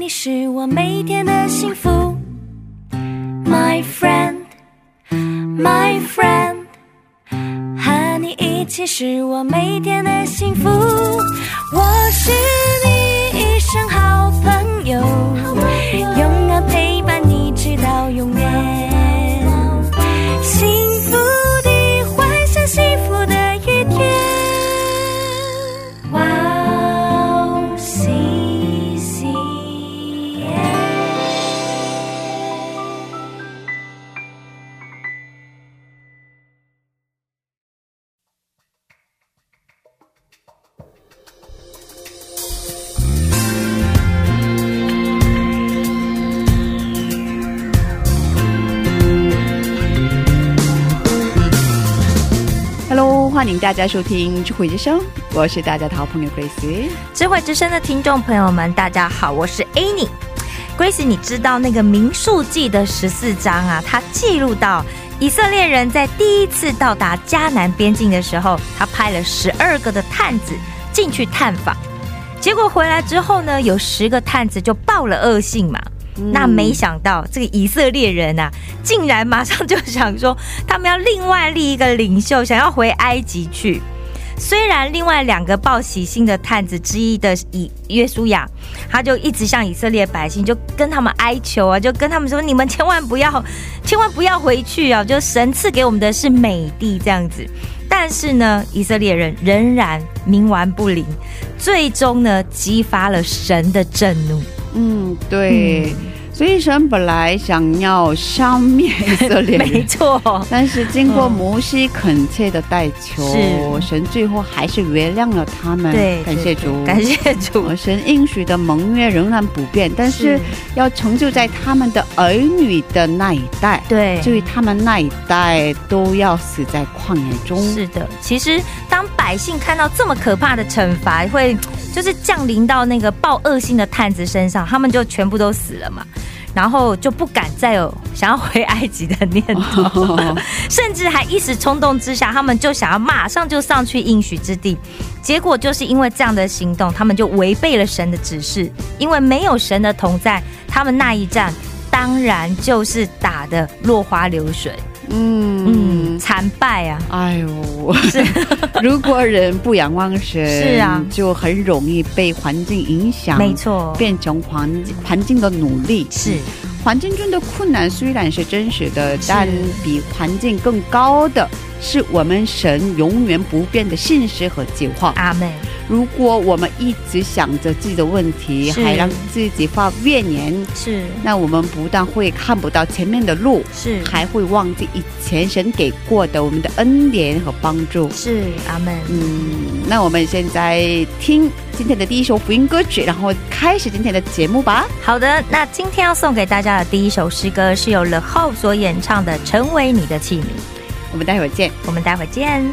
你是我每天的幸福 My friend My friend 和你一起是我每天的幸福，我是你一生好朋友，永远陪伴你直到永远，幸福的幻想，幸福的一天。哇哦，西西耶！ 欢迎大家收听智慧之声，我是大家的好朋友 Grace。 智慧之声的听众朋友们大家好，我是 Annie。 Grace， 你知道那个民数记的14章啊，它记录到以色列人在第一次到达迦南边境的时候，他派了12个的探子进去探访，结果回来之后呢，有10个探子就报了恶信嘛。那没想到这个以色列人啊，竟然马上就想说他们要另外立一个领袖，想要回埃及去。虽然另外2个报喜信的探子之一的约书亚，他就一直向以色列百姓就跟他们哀求啊，就跟他们说，你们千万不要回去啊，就神赐给我们的是美地这样子。但是呢，以色列人仍然冥顽不灵，最终呢激发了神的震怒。 对，所以神本来想要消灭以色列人， 没错， 但是经过摩西恳切的代求，神最后还是原谅了他们。对，感谢主，感谢主。神应许的盟约仍然不变，但是要成就在他们的儿女的那一代。对，所以他们那一代都要死在旷野中。 是的，其实当百姓看到这么可怕的惩罚会就是降临到那个报恶信的探子身上，他们就全部都死了嘛，然后就不敢再有想要回埃及的念头，甚至还一时冲动之下，他们就想要马上就上去应许之地。结果就是因为这样的行动，他们就违背了神的指示，因为没有神的同在，他们那一战当然就是打得落花流水。惨败啊！ 哎呦，如果人不仰望神，是啊，就很容易被环境影响，没错，变成环境的奴隶。是，环境中的困难虽然是真实的，但比环境更高的是我们神永远不变的信实和计划。阿们。如果我们一直想着自己的问题，还让自己发怨言，是，那我们不但会看不到前面的路，是，还会忘记以前神给过的我们的恩典和帮助。是，阿们。那我们现在听今天的第一首福音歌曲，然后开始今天的节目吧。 好的，那今天要送给大家的第一首诗歌是由 The Hope 所演唱的《成为你的器皿》。 我们待会儿见。 我们待会儿见。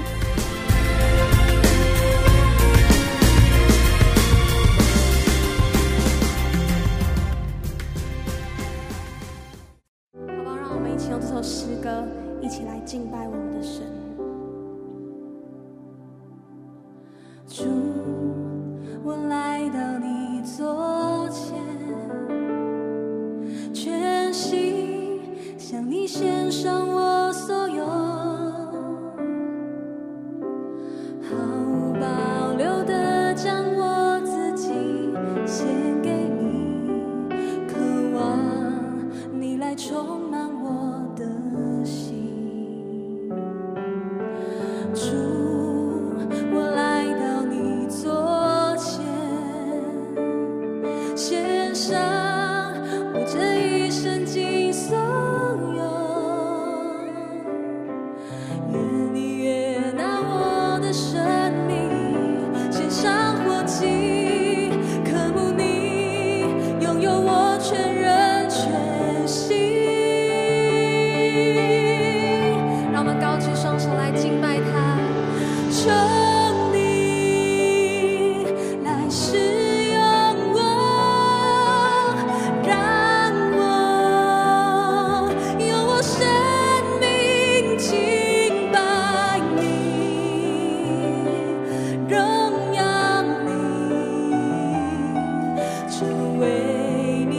为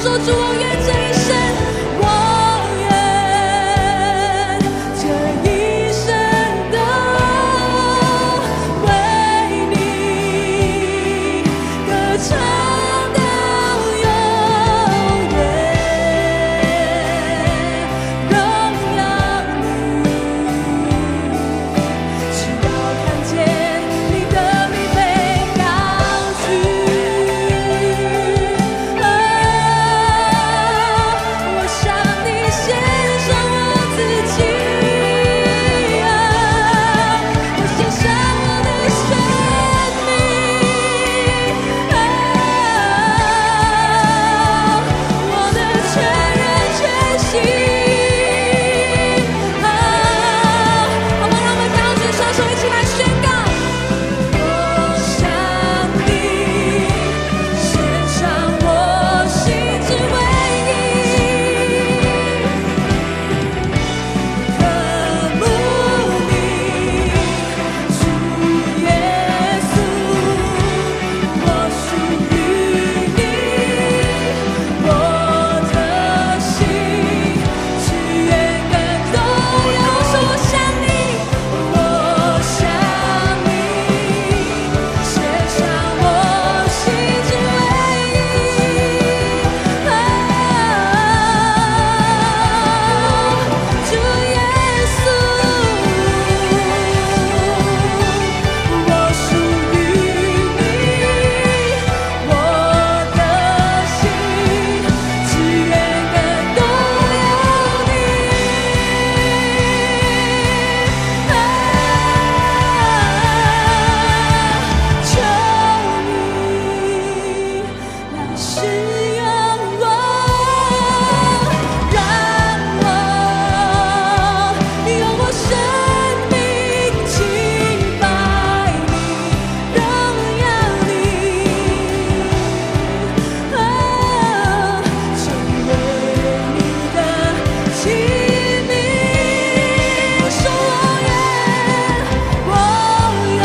说主我愿这一生，我愿这一生都为你歌唱到永远，荣耀你，直到看见你的名被高举。我向你献上我自己，我献上我的生命，我的全人全心。好吗？让我们高举双手，一起来宣告。我向你献上我心之唯一，渴慕你，主耶稣，我属于你，我的心只愿更多要说我向你，我向你献上我心之唯一，主耶稣，我属于你，我的心只愿更多有你，求你来使用我，让我用我生命敬拜你，荣耀你，成为你的器皿。说我愿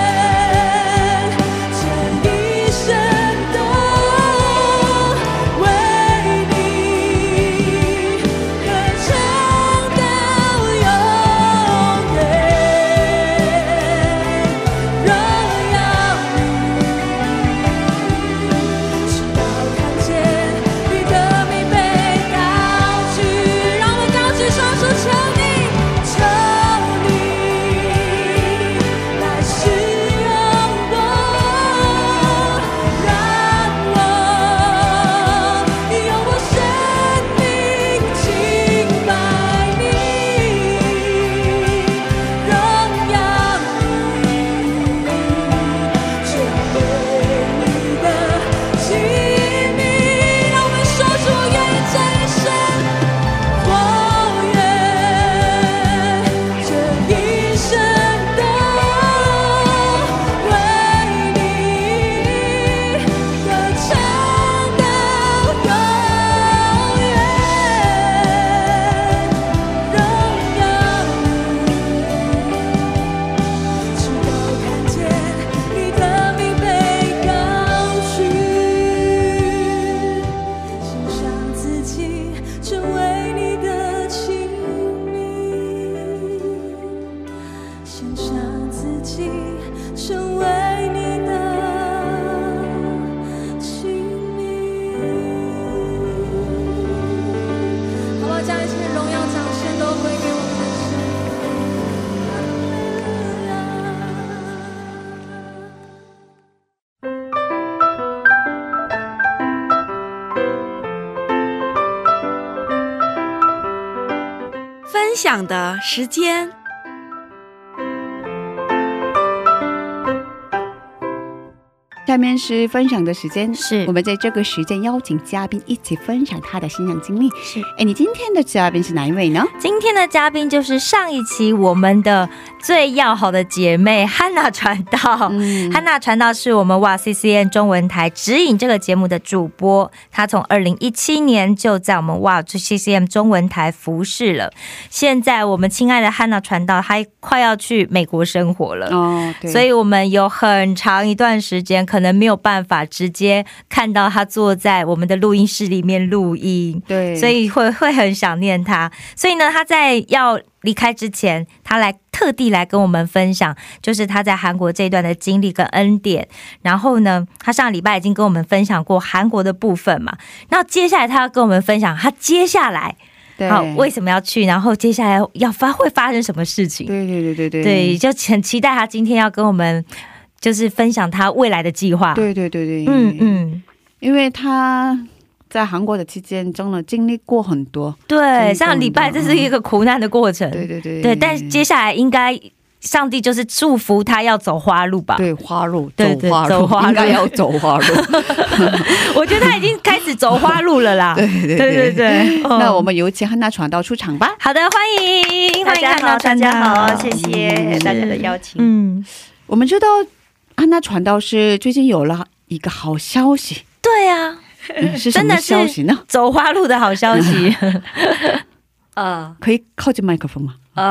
这一生都为你歌唱到永远，荣耀你，直到看见你的名被高举。让我们高举双手，求你来使用我，让我用我生命敬拜你，荣耀你，成为你的器皿。让我们说出我愿这一生，我愿这一生都为你歌唱到永远，荣耀你，直到看见你的名被高举，献上自己成为你的器皿，献上自己成为你的器皿。好不好？将一切荣耀掌声都归给我们的神。 分享的时间。 下面是分享的时间， 是我们在这个时间邀请嘉宾一起分享他的信仰经历。 是， 你今天的嘉宾是哪一位呢？ 今天的嘉宾就是上一期我们的最要好的姐妹汉娜传道。汉娜传道是我们哇 CCM 中文台指引这个节目的主播，她从2017年就在我们哇 CCM 中文台服侍了。现在我们亲爱的汉娜传道还快要去美国生活了，对，所以我们有很长一段时间可能能没有办法直接看到他坐在我们的录音室里面录音，对，所以会很想念他。所以呢，他在要离开之前，他特地来跟我们分享，就是他在韩国这段的经历跟恩典。然后呢，他上礼拜已经跟我们分享过韩国的部分嘛，那接下来他要跟我们分享他接下来好为什么要去，然后接下来会发生什么事情。对，就很期待他今天要跟我们就是分享他未来的计划。对，因为他在韩国的期间真的经历过很多，对，上礼拜这是一个苦难的过程，对，但接下来应该上帝就是祝福他要走花路吧。对，花路，走花路，应该要走花路。我觉得他已经开始走花路了啦。对，那我们有请汉娜传道出场吧。好的，欢迎汉娜传道。大家好，谢谢大家的邀请。我们知道汉娜传道是最近有了一个好消息。对啊，是什么消息呢？走花路的好消息。可以靠近麦克风吗？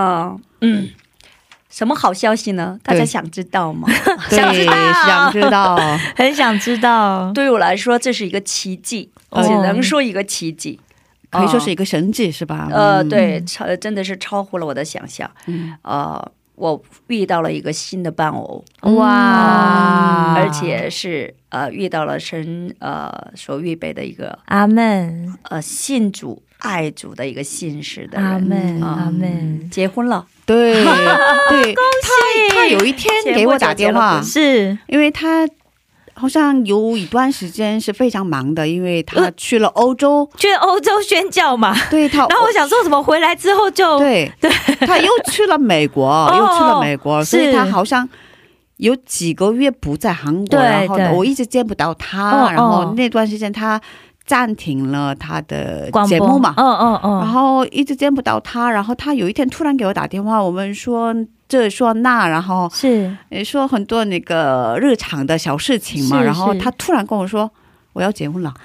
什么好消息呢？大家想知道吗？想知道，很想知道。对我来说，这是一个奇迹，只能说一个奇迹，可以说是一一个神迹，是吧？对，真的是超乎了我的想象。我遇到了一个新的伴偶，哇！而且是遇到了神所预备的一个阿们信主爱主的一个信实的人。阿们，阿们，结婚了。对，恭喜！他有一天给我打电话，是因为他好像有一段时间是非常忙的，因为他去了欧洲宣教嘛。对，然后我想说怎么回来之后就对，他又去了美国，所以他好像有几个月不在韩国，然后我一直见不到他，然后那段时间他暂停了他的节目嘛，然后一直见不到他，然后他有一天突然给我打电话，我们说这说那，然后是说很多那个日常的小事情嘛，然后他突然跟我说我要结婚了。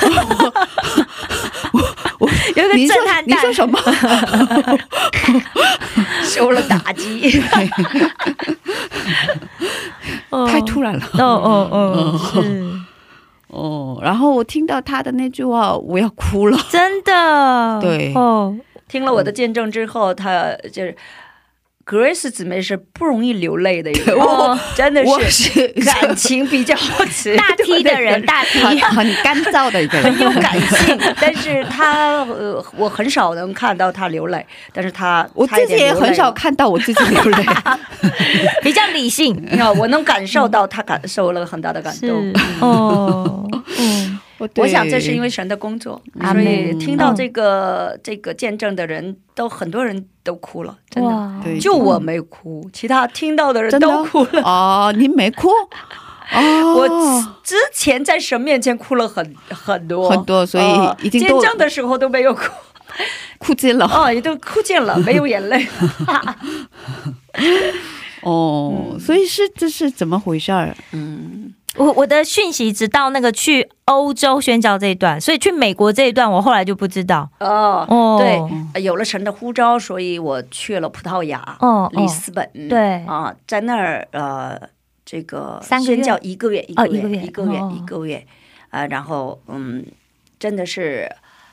有一个震撼弹，你说什么？受了打击。太突然了。然后我听到他的那句话我要哭了，真的。对，听了我的见证之后，他就是Grace 姊妹是不容易流泪的一个人，真的是感情比较大T的人，大T 很干燥的一个人，很有感性。但是他我很少能看到他流泪，但是我自己也很少看到我自己流泪。比较理性，我能感受到他感受了很大的感动。我想这是因为神的工作，所以听到这个见证的人都很多人都哭了，真的，就我没哭，其他听到的人都哭了。哦，你没哭？我之前在神面前哭了很多，所以已经见证的时候都没有哭，哭尽了，也都哭尽了，没有眼泪。所以这是怎么回事？我的讯息直到那个去欧洲宣教这一段，所以去美国这一段我后来就不知道。对，有了神的呼召，所以我去了葡萄牙，里斯本。对，在那儿这个宣教一个月，然后真的是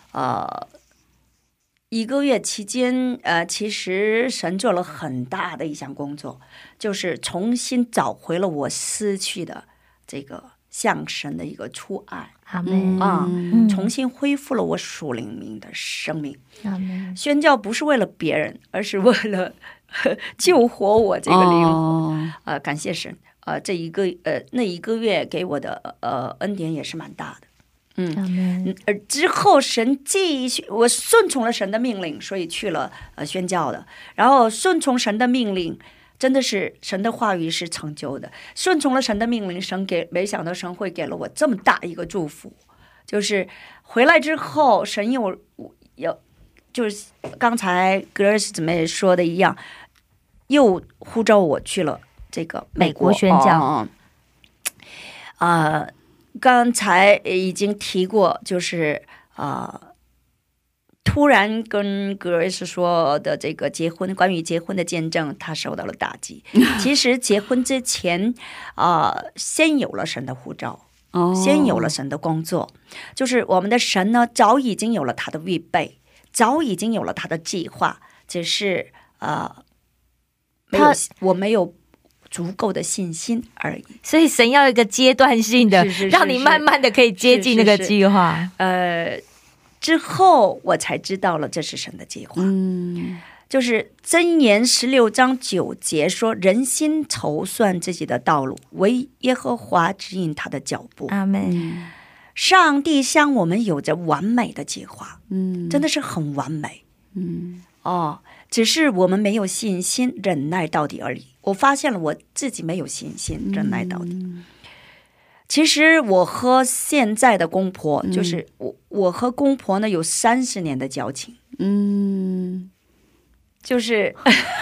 一个月期间，其实神做了很大的一项工作，就是重新找回了我失去的这个向神的一个初爱，重新恢复了我属灵命的生命。宣教不是为了别人，而是为了救活我这个灵魂。感谢神，那一个月给我的恩典也是蛮大的。之后神继续，我顺从了神的命令，所以去了宣教的。然后顺从神的命令，真的是神的话语是成就的。顺从了神的命令，没想到神会给了我这么大一个祝福。就是回来之后，神有就是刚才 Grace 姊妹说的一样，又呼召我去了这个美国宣教。刚才已经提过，就是突然跟 Grace 说的这个结婚，关于结婚的见证，他受到了打击。其实结婚之前先有了神的呼召，先有了神的工作，就是我们的神呢早已经有了他的预备，早已经有了他的计划，只是我没有足够的信心而已。 所以神要一个阶段性的，让你慢慢的可以接近那个计划。 之后我才知道了这是神的计划。就是箴言16章9节说，人心筹算自己的道路，唯耶和华指引他的脚步。 阿们。 上帝向我们有着完美的计划，真的是很完美。只是我们没有信心忍耐到底而已。我发现了我自己没有信心忍耐到底。其实我和现在的公婆，就是我和公婆呢有30年的交情。就是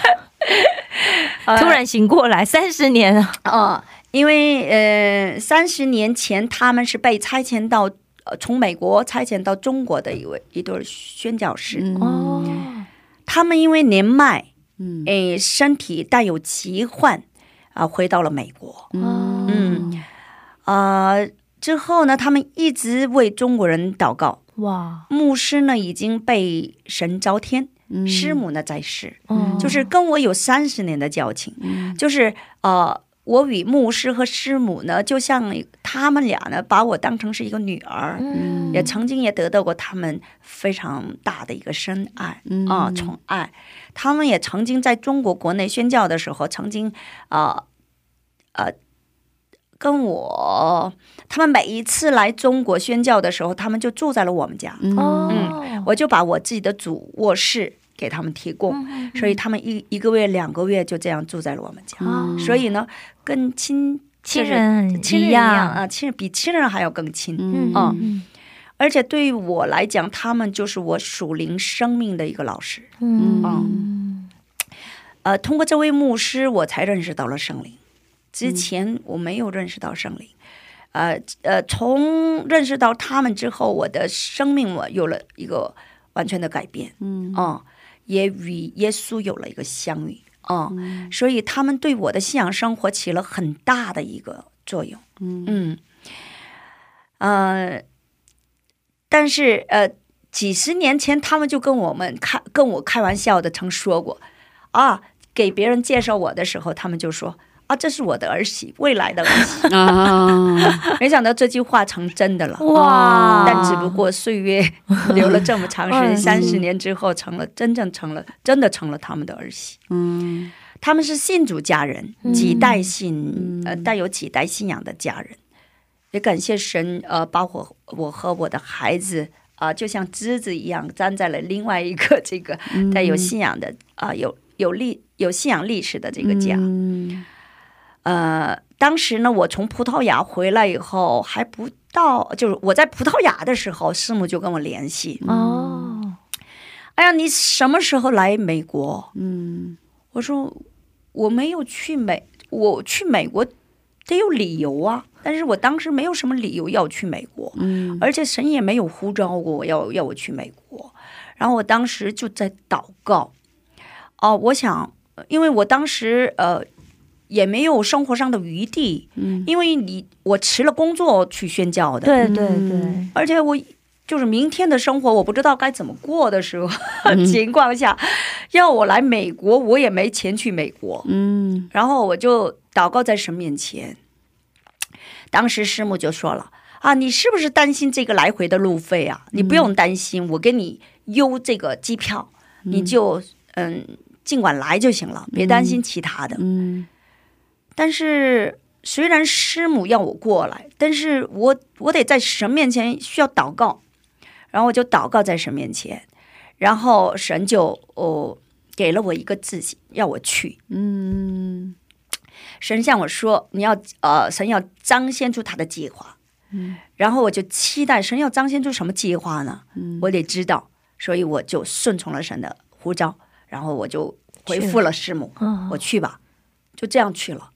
突然醒过来，30年了。 因为30年前他们是被差遣到从美国差遣到中国的一对宣教士。他们因为年迈，身体带有疾患，回到了美国。之后呢，他们一直为中国人祷告。牧师呢已经被神召天，师母呢在世，就是跟我有30年的交情。就是我与牧师和师母呢，就像他们俩呢，把我当成是一个女儿，也曾经也得到过他们非常大的一个深爱宠爱。他们也曾经在中国国内宣教的时候，曾经跟我，他们每一次来中国宣教的时候，他们就住在了我们家。我就把我自己的主卧室给他们提供，所以他们一个月2个月就这样住在了我们家。所以呢，跟亲人一样，比亲人还要更亲。而且对于我来讲，他们就是我属灵生命的一个老师。通过这位牧师，我才认识到了圣灵。之前我没有认识到圣灵。从认识到他们之后，我的生命我有了一个完全的改变。也与耶稣有了一个相遇。所以他们对我的信仰生活起了很大的一个作用。但是几十年前他们就跟我开玩笑的曾说过，给别人介绍我的时候，他们就说这是我的儿媳，未来的儿媳。没想到这句话成真的了。但只不过岁月流了这么长时间，30年之后真的成了他们的儿媳。他们是信主家人，带有几代信仰的家人。也感谢神，把我和我的孩子就像枝子一样站在了另外一个这个带有信仰的有信仰历史的这个家。当时呢，我从葡萄牙回来以后还不到，就是我在葡萄牙的时候，师母就跟我联系。哎呀，你什么时候来美国？我说我没有我去美国得有理由啊，但是我当时没有什么理由要去美国。而且神也没有呼召过我要我去美国。然后我当时就在祷告。我想，因为我当时也没有生活上的余地，因为我辞了工作去宣教的。对，而且我就是明天的生活我不知道该怎么过的时候情况下，要我来美国，我也没钱去美国。然后我就祷告在神面前。当时师母就说了，你是不是担心这个来回的路费啊？你不用担心，我给你邮这个机票，你就尽管来就行了，别担心其他的。但是虽然师母要我过来，但是我得在神面前需要祷告。然后我就祷告在神面前，然后神就给了我一个字要我去。神向我说，神要彰显出他的计划。然后我就期待神要彰显出什么计划呢？我得知道，所以我就顺从了神的呼召，然后我就回复了师母，我去吧，就这样去了。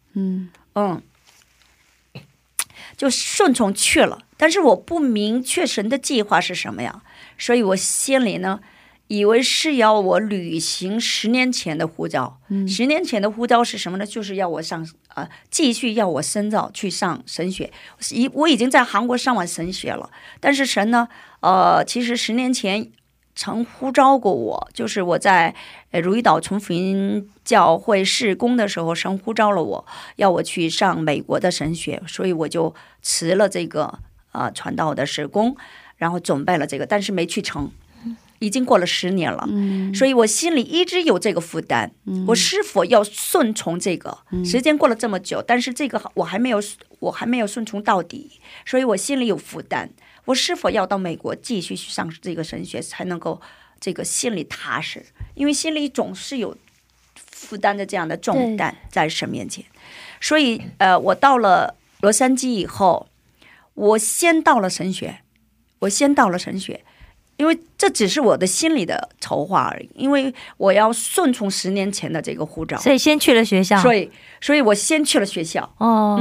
就顺从去了。但是我不明确神的计划是什么呀，所以我心里呢以为是要我履行10年前的呼召。10年前的呼召是什么呢？就是要我上继续要我深造去上神学。我已经在韩国上完神学了，但是神呢其实10年前曾呼召过我，就是我在如意岛纯福音教会事工的时候，神呼召了我，要我去上美国的神学，所以我就辞了这个传道的事工，然后准备了这个，但是没去成。已经过了10年了，所以我心里一直有这个负担，我是否要顺从这个？时间过了这么久，但是这个我还没有顺从到底，所以我心里有负担。我是否要到美国继续去上这个神学，才能够这个心里踏实？因为心里总是有负担的这样的重担在神面前。所以我到了洛杉矶以后，我先到了神学，因为这只是我的心里的筹划而已，因为我要顺从10年前的这个呼召， 所以先去了学校。 所以我先去了学校。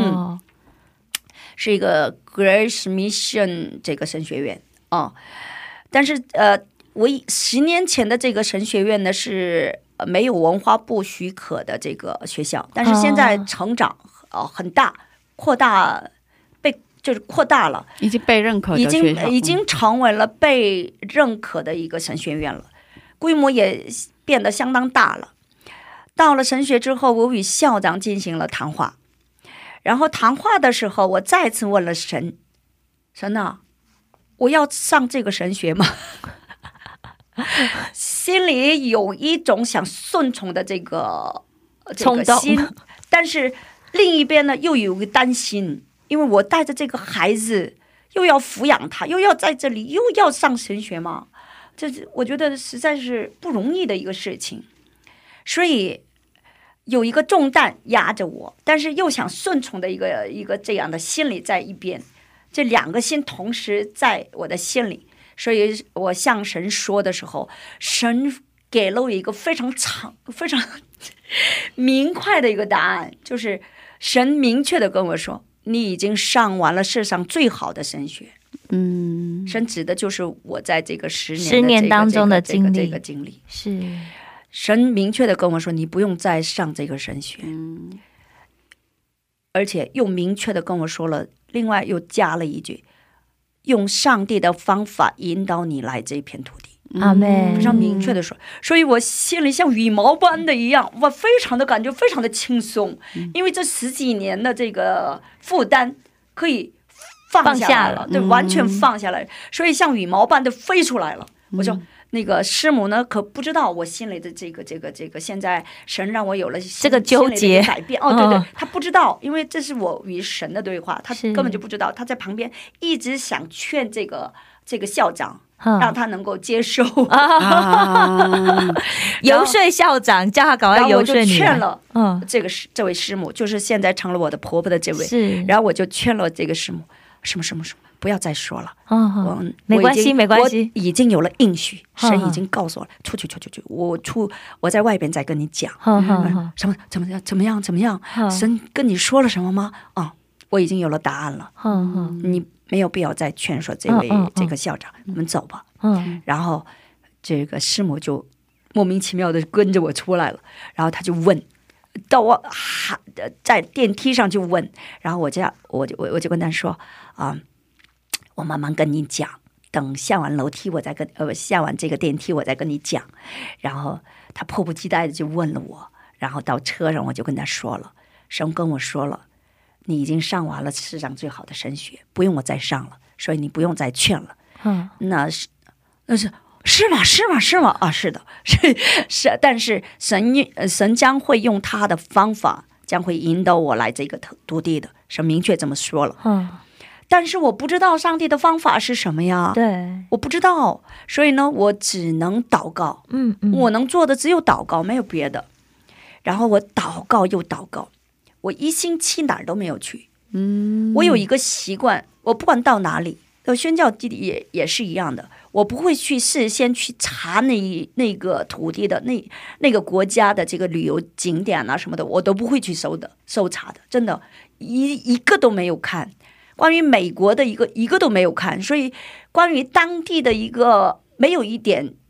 是一个 Grace Mission 这个神学院但是我10年前的这个神学院呢是没有文化部许可的这个学校，但是现在成长很大，扩大了，已经被认可的学校，已经成为了被认可的一个神学院了，规模也变得相当大了。到了神学之后，我与校长进行了谈话，然后谈话的时候，我再次问了神啊，我要上这个神学吗？心里有一种想顺从的这个心，但是另一边呢又有一个担心，因为我带着这个孩子又要抚养他，又要在这里又要上神学嘛，这我觉得实在是不容易的一个事情，所以有一个重担压着我，但是又想顺从的一个这样的心理在一边，这两个心同时在我的心里。所以我向神说的时候，神给了我一个非常明快的一个答案，就是神明确的跟我说，你已经上完了世上最好的神学。神指的就是我在这个10年当中的经历，是神明确的跟我说，你不用再上这个神学，而且又明确的跟我说了，另外又加了一句，用上帝的方法引导你来这片土地。阿们，非常明确的说，所以我心里像羽毛般的一样，我非常的感觉非常的轻松，因为这10几年的这个负担可以放下了，对，完全放下来，所以像羽毛般的飞出来了。我说那个师母呢可不知道我心里的这个现在神让我有了这个纠结改变，对对，他不知道，因为这是我与神的对话，他根本就不知道，他在旁边一直想劝这个校长，让他能够接受，游说校长，叫他赶快游说你。然后我就劝了这位师母，就是现在成了我的婆婆的这位，然后我就劝了这个师母，什么不要再说了，没关系，我已经有了应许，神已经告诉我了，出去，我在外边再跟你讲，怎么样，神跟你说了什么吗？我已经有了答案了，你没有必要再劝说这个校长，我们走吧。然后这个师母就莫名其妙的跟着我出来了，然后他就问，到我在电梯上就问，然后我就跟他说我慢慢跟你讲，等下完楼梯我再下完这个电梯我再跟你讲。然后他迫不及待的就问了我，然后到车上我就跟他说了，神跟我说了，你已经上完了世上最好的神学，不用我再上了，所以你不用再劝了。那是吗？是的，是，但是神将会用他的方法，将会引导我来这个土地的，神明确这么说了。但是我不知道上帝的方法是什么呀，对，我不知道，所以呢我只能祷告，我能做的只有祷告，没有别的。然后我祷告又祷告，我1星期哪儿都没有去。我有一个习惯，我不管到哪里，到宣教基地也是一样的，我不会去事先去查那个土地的那个国家的这个旅游景点啊什么的，我都不会去搜查的，真的一个都没有看。关于美国的一个都没有看，所以关于当地的一个没有一点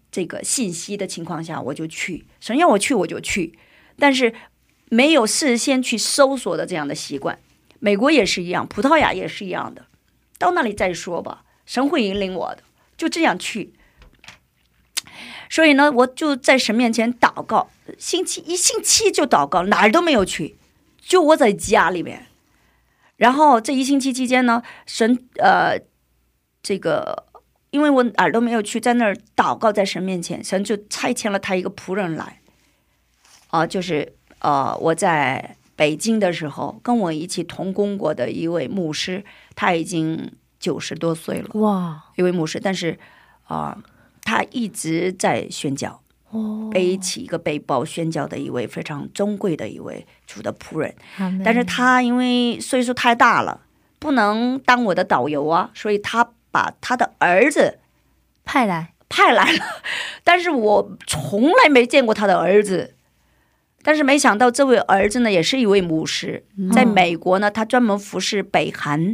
这个信息的情况下，我就去，神要我去我就去，但是没有事先去搜索的这样的习惯。美国也是一样，葡萄牙也是一样的，到那里再说吧，神会引领我的，就这样去。所以呢，我就在神面前祷告，一星期就祷告，哪儿都没有去，就窝在家里面。然后这一星期期间呢，神这个因为我哪儿都没有去，在那儿祷告，在神面前，神就差遣了他一个仆人来，就是我在北京的时候，跟我一起同工过的一位牧师，他已经90多岁了，哇，一位牧师，但是他一直在宣教，背起一个背包宣教的一位非常尊贵的一位主的仆人。但是他因为岁数太大了，不能当我的导游啊，所以他把他的儿子派来了，但是我从来没见过他的儿子。但是没想到这位儿子呢，也是一位牧师，在美国呢，他专门服侍北韩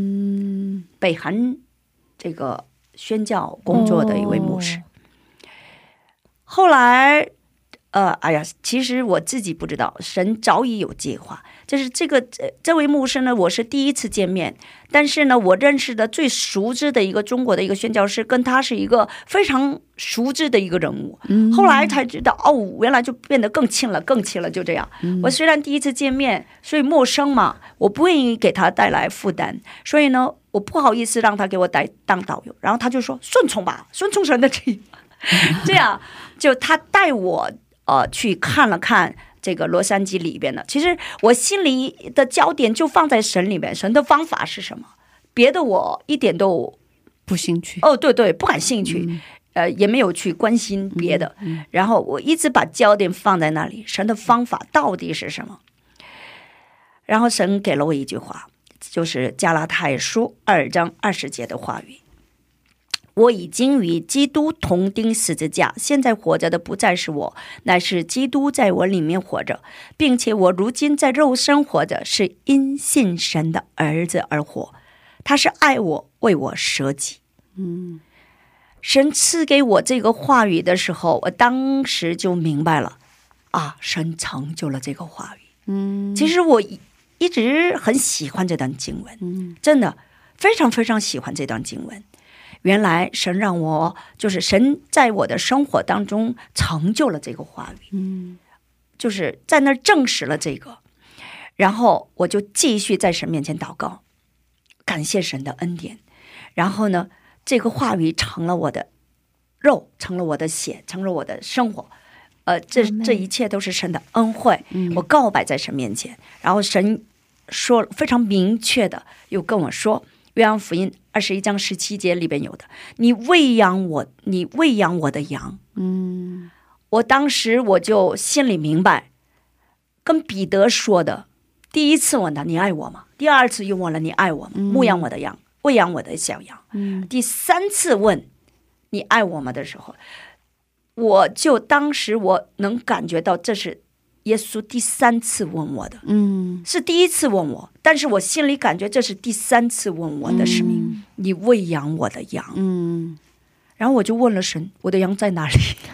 这个宣教工作的一位牧师。后来其实我自己不知道，神早已有计划。就是这位牧师呢，我是第一次见面，但是呢，我认识的最熟知的一个中国的一个宣教师，跟他是一个非常熟知的一个人物。后来才知道，原来就变得更亲了，就这样。我虽然第一次见面，所以陌生嘛，我不愿意给他带来负担，所以呢，我不好意思让他给我当导游。然后他就说顺从吧，顺从神的旨意。这样就他带我去看了看这个洛杉矶里边的。其实我心里的焦点就放在神里面，神的方法是什么，别的我一点都不兴趣。对，不感兴趣，也没有去关心别的。然后我一直把焦点放在那里，神的方法到底是什么。然后神给了我一句话，就是加拉太书2章20节的话语：我已经与基督同钉十字架，现在活着的不再是我，乃是基督在我里面活着，并且我如今在肉身活着，是因信神的儿子而活。他是爱我，为我舍己。神赐给我这个话语的时候，我当时就明白了，神成就了这个话语。其实我一直很喜欢这段经文，真的非常非常喜欢这段经文。原来神让我，就是神在我的生活当中成就了这个话语，就是在那儿证实了这个。然后我就继续在神面前祷告，感谢神的恩典。然后呢，这个话语成了我的肉，成了我的血，成了我的生活。这一切都是神的恩惠。我告白在神面前，然后神说非常明确的又跟我说，约翰福音21章17节里边有的，你喂养我的羊。我当时我就心里明白，跟彼得说的，第一次问他你爱我吗？第二次又问了你爱我吗？牧养我的羊，喂养我的小羊。第3次问你爱我吗的时候，我就当时我能感觉到这是耶稣第3次问我的。是第1次问我，但是我心里感觉这是第3次问我的使命，你喂养我的羊。然后我就问了神，我的羊在哪里？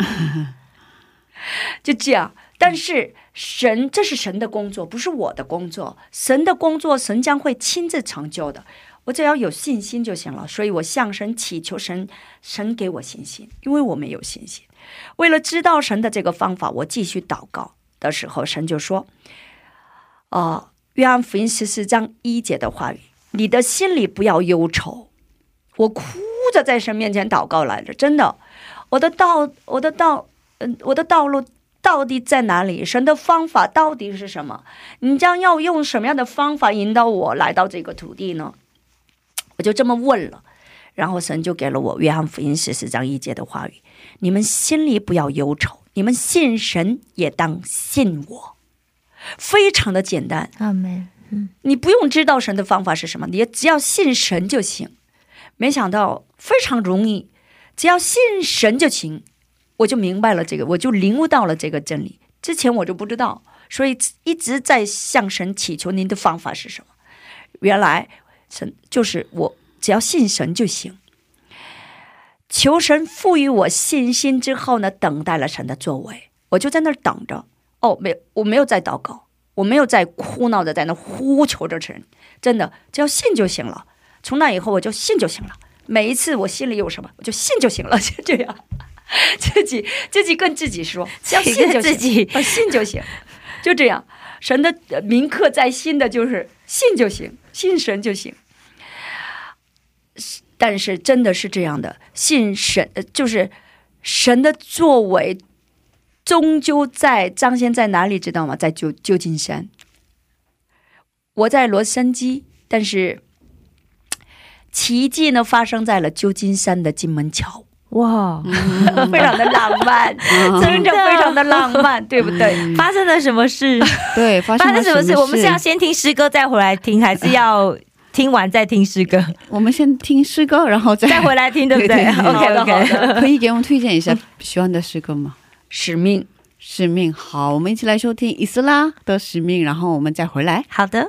就这样。但是神，这是神的工作，不是我的工作。神的工作，神将会亲自成就的，我只要有信心就行了。所以我向神祈求神给我信心，因为我没有信心。为了知道神的这个方法，我继续祷告的时候，神就说约翰福音14章1节的话语，你的心里不要忧愁。我哭着在神面前祷告来着，真的，我的道路到底在哪里？神的方法到底是什么？你将要用什么样的方法引导我来到这个土地呢？我就这么问了，然后神就给了我约翰福音14章1节的话语，你们心里不要忧愁，你们信神也当信我。非常的简单，阿们。你不用知道神的方法是什么，你只要信神就行。没想到非常容易，只要信神就行。我就明白了这个，我就领悟到了这个真理，之前我就不知道，所以一直在向神祈求您的方法是什么。原来神就是我只要信神就行。 求神赋予我信心之后呢，等待了神的作为，我就在那儿等着。我没有在祷告，我没有在哭闹着在那呼求着神，真的只要信就行了。从那以后我就信就行了，每一次我心里有什么我就信就行了，就这样，自己跟自己说，只要信就行，信就行，就这样。神的铭刻在心的就是信就行，信神就行。但是真的是这样的，信神就是神的作为终究在彰显在哪里知道吗？在旧金山。我在洛杉矶，但是奇迹呢发生在了旧金山的金门桥。哇，非常的浪漫，真的非常的浪漫，对不对？ 发生了什么事？对，发生了什么事？我们是要先听诗歌再回来听，还是要听完再听诗歌？我们先听诗歌，然后再回来听，对不对？ OK， 可以给我们推荐一下喜欢的诗歌吗？使命。使命，好，我们一起来收听以斯拉的使命，然后我们再回来。好的。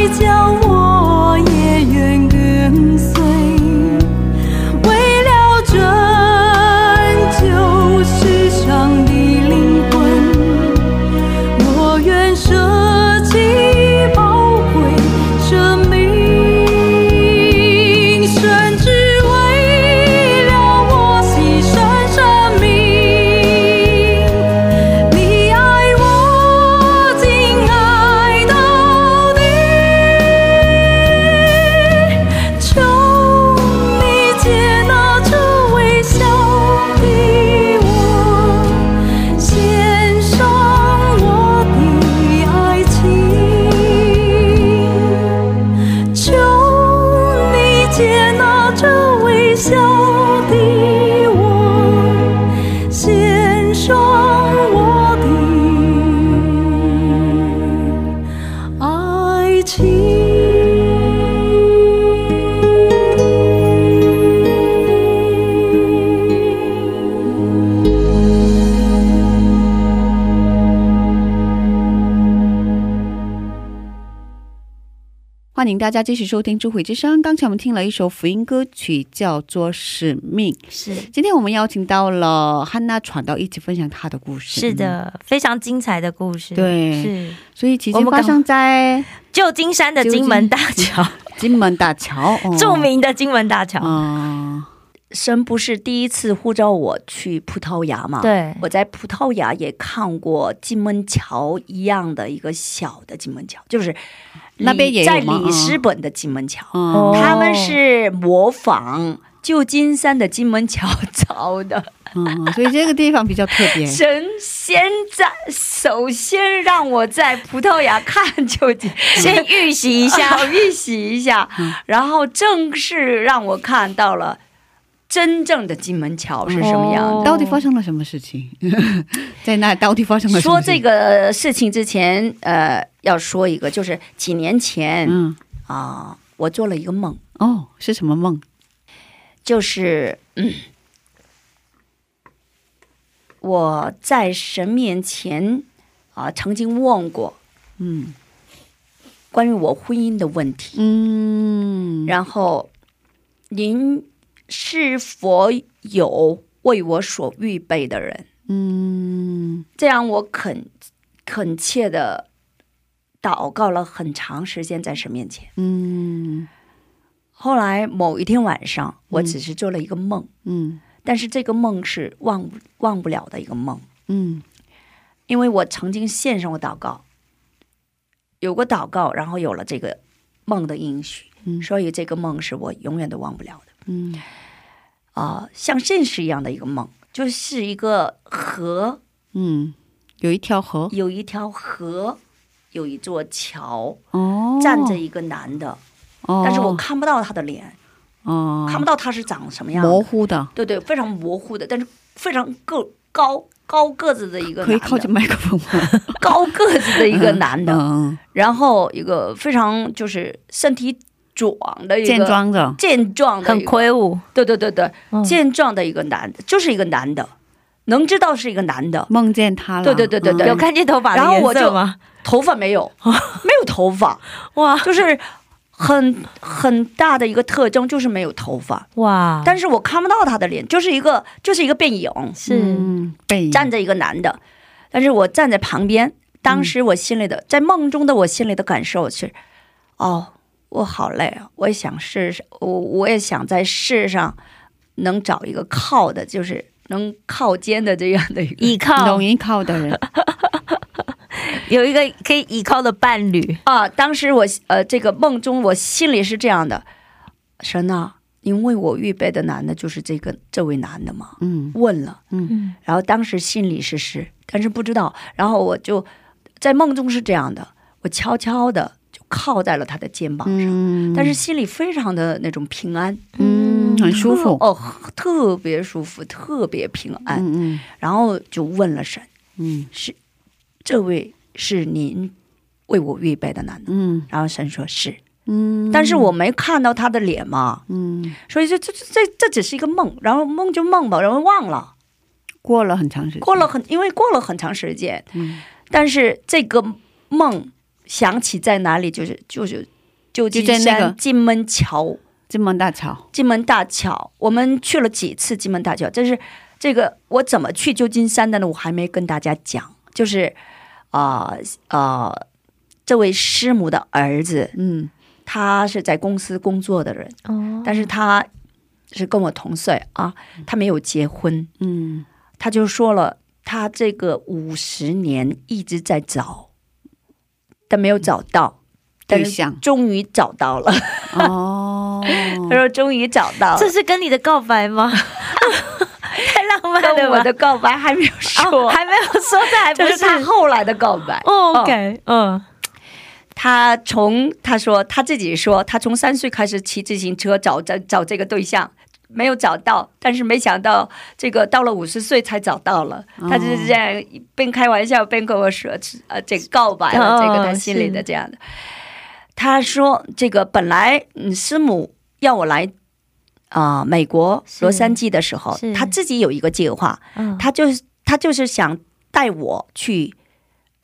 叫我也愿跟随，为了欢迎大家继续收听智慧之声。刚才我们听了一首福音歌曲叫做使命。是，今天我们邀请到了汉娜传道一起分享她的故事。是的，非常精彩的故事。对，是，所以其实发生在旧金山的金门大桥。金门大桥，著名的金门大桥。神不是第一次呼召我去葡萄牙嘛？对，我在葡萄牙也看过金门桥一样的一个小的金门桥，就是那边也有在里斯本的金门桥，他们是模仿旧金山的金门桥造的。所以这个地方比较特别。神首先让我在葡萄牙看旧金山，先预习一下，然后正式让我看到了真正的金门桥是什么样的。到底发生了什么事情？在那到底发生了什么事情？说这个事情之前要说一个，就是几年前我做了一个梦。哦，是什么梦？就是我在神面前曾经问过关于我婚姻的问题。然后您是否有为我所预备的人？这样我恳切的祷告了很长时间在神面前。后来某一天晚上，我只是做了一个梦。但是这个梦是忘不了的一个梦。因为我曾经献上过祷告，有过祷告，然后有了这个梦的应许，所以这个梦是我永远都忘不了的。像现实一样的一个梦，就是一个河，有一条河，有一座桥，站着一个男的，但是我看不到他的脸，看不到他是长什么样的，模糊的，对对，非常模糊的，但是非常高个子的一个男的，可以靠近麦克风吗？高个子的一个男的，然后一个非常就是身体壮的一个健壮的很魁梧，对对对对，健壮的一个男的，就是一个男的，能知道是一个男的，梦见他了，对对对对对，有看见头发的颜色吗？头发没有，没有头发，哇，就是很大的一个特征，就是没有头发，哇！但是我看不到他的脸，就是一个背影，是背影，站着一个男的，但是我站在旁边，当时我心里的，在梦中的我心里的感受是，我好累啊！我也想在世上能找一个靠的，就是能靠肩的这样的一个依靠，容易靠的人。有一个可以依靠的伴侣啊！当时我这个梦中我心里是这样的：神啊，您为我预备的男的就是这位男的吗？问了，然后当时心里是，但是不知道。然后我就在梦中是这样的，我悄悄的就靠在了他的肩膀上，但是心里非常的那种平安，很舒服哦，特别舒服，特别平安。然后就问了神，是这位是您为我预备的男的？然后神说是，但是我没看到他的脸嘛，所以这只是一个梦，然后梦就梦吧，然后忘了，过了很长时间，因为过了很长时间，但是这个梦想起在哪里，就是旧金山金门桥，金门大桥，我们去了几次金门大桥，但是这个我怎么去旧金山的呢？我还没跟大家讲，就是这位师母的儿子，他是在公司工作的人，但是他是跟我同岁啊，他没有结婚，他就说了，他这个50年一直在找，但没有找到，但是终于找到了。他说终于找到了。这是跟你的告白吗？太浪漫了吧！跟我的告白还没有说，这还不是他后来的告白。OK， 他自己说，他从3岁开始骑自行车找这个对象，没有找到，但是没想到这个到了50岁才找到了。他就是这样边开玩笑边跟我说，这个告白了，这个他心里的这样的。他说这个本来师母要我来美国洛杉矶的时候，他自己有一个计划，他就是想带我去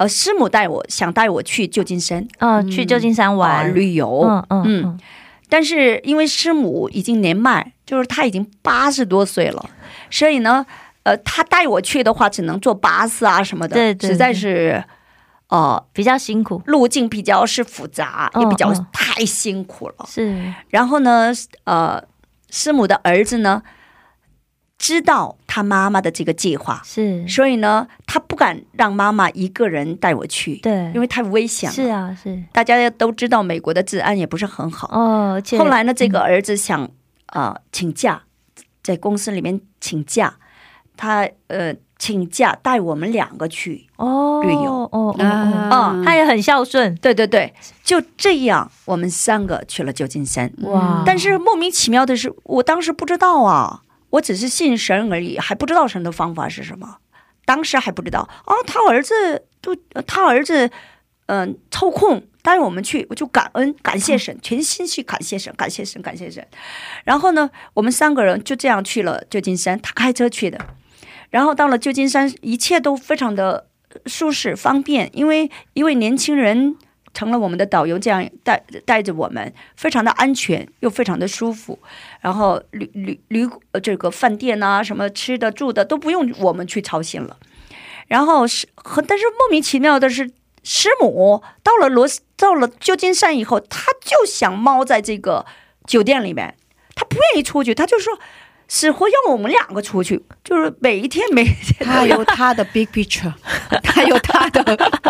师母想带我去旧金山， 去旧金山玩旅游。但是因为师母已经年迈，就是她已经80多岁了，所以呢她带我去的话只能坐巴士啊什么的，实在是比较辛苦，路径比较是复杂，也比较太辛苦了。是。然后呢师母的儿子呢知道他妈妈的这个计划，是，所以呢他不敢让妈妈一个人带我去，对，因为太危险了。是啊，是，大家都知道美国的治安也不是很好。后来呢这个儿子想请假，在公司里面请假，他请假带我们2个去旅游。他也很孝顺。对对对，就这样我们3个去了旧金山。哇！但是莫名其妙的是我当时不知道啊，我只是信神而已，还不知道神的方法是什么，当时还不知道。他儿子抽空带我们去，我就感谢神，全心去感谢神。然后呢我们3个人就这样去了旧金山，他开车去的。然后到了旧金山，一切都非常的舒适方便，因为一位年轻人成了我们的导游，这样带着我们，非常的安全又非常的舒服。然后这个饭店啊什么吃的住的都不用我们去操心了。然后但是莫名其妙的是，师母到了旧金山以后，他就想猫在这个酒店里面，他不愿意出去，他就说死活要我们2个出去，就是每一天他有他的 big picture， 他有他的